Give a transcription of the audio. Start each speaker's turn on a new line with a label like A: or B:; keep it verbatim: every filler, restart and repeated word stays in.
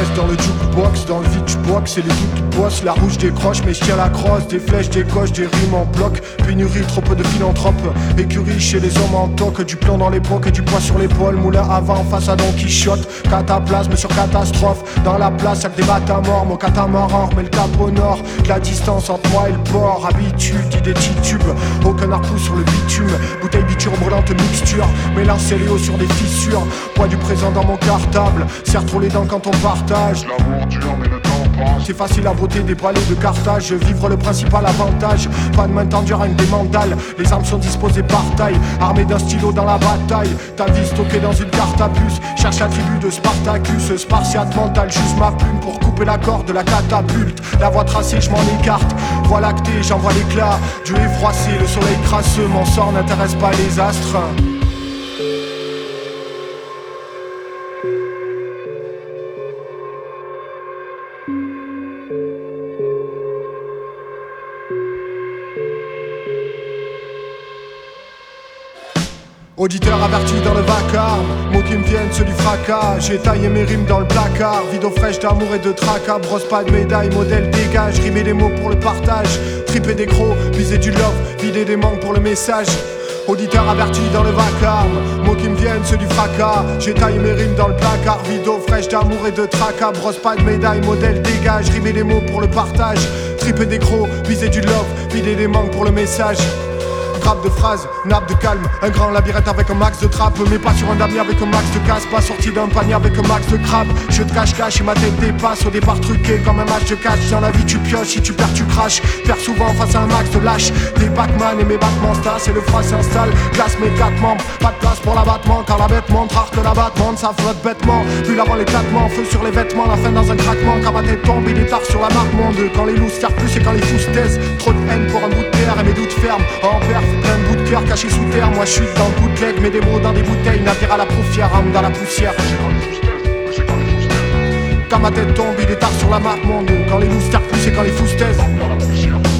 A: pièces dans le jukebox, dans le vide du box et les doutes boss. La rouge décroche mais je tiens la crosse, des flèches, des coches, des rimes en bloc. Pénurie, trop peu de philanthropes, écurie chez les hommes en toque. Du plomb dans l'époque et du poids sur l'épaule. Moulin avant face à Don Quichotte. Cataplasme sur catastrophe, dans la place y'a que des battes morts. Mon catamaran remet le cap au nord. De la distance entre moi et le port. Habitude, idée titube, aucun arpou sur le bitume. Bouteille biture brûlante mixture, mélange céléo sur des fissures. Poids du présent dans mon cartable, serre trop les dents quand on partage.
B: L'amour dure mais le temps passe.
A: C'est facile à broter des palais de Carthage. Vivre le principal avantage. Pas de main tendue, rien que des mandales. Les armes sont disposées par taille, armées d'un stylo dans la bataille. Ta vie stockée dans une carte à puce. Cherche la tribu de Spartacus. Spartiate mental, juste ma plume pour couper la corde de la catapulte. La voie tracée, je m'en écarte. Voie lactée, j'envoie l'éclat. Dieu est froissé, le soleil crasseux. Mon sort n'intéresse pas les astres. Auditeur averti dans le vacarme, mots qui me viennent, ceux du fracas. J'ai taillé mes rimes dans le placard, vide aux fraîches d'amour et de tracas. Brosse pas de médaille, modèle dégage, rimer des mots pour le partage. Triper des crocs, viser du love, vider des manques pour le message. Auditeur averti dans le vacarme, mots qui me viennent, ceux du fracas. J'ai taillé mes rimes dans le placard, vide aux fraîches d'amour et de tracas. Brosse pas de médaille, modèle dégage, rimer des mots pour le partage. Triper des crocs, viser du love, vider des manques pour le message. Grappe de phrases, nappe de calme, un grand labyrinthe avec un max de trappe. Mais pas sur un damier avec un max de casse, pas sorti d'un panier avec un max de crabe. Je te cache-cache et ma tête dépasse, au départ truqué comme un match de catch. Dans la vie tu pioches, si tu perds tu craches. Perds souvent face à un max de lâche. Des Pac-Man et mes battements stassent et le froid s'installe. Glace mes quatre membres, pas de place pour l'abattement. Quand la bête monte, rare que l'abattement, ça flotte bêtement. Puis avant l'éclatement, feu sur les vêtements, la fin dans un craquement. Quand ma tête tombe, il est tard sur la marque monde. Quand les loups se servent plus et quand les fous se taisent. Trop de haine pour un bout de terre et mes doutes fermes. En perf, plein de bouts de cœur cachés sous terre. Moi je suis dans le bootleg, mets des mots dans des bouteilles. Navire à la paupière, âme dans la poussière. Quand ma tête tombe, il est tard sur la marque monde. Quand les loups se servent plus et quand les fous se taisent.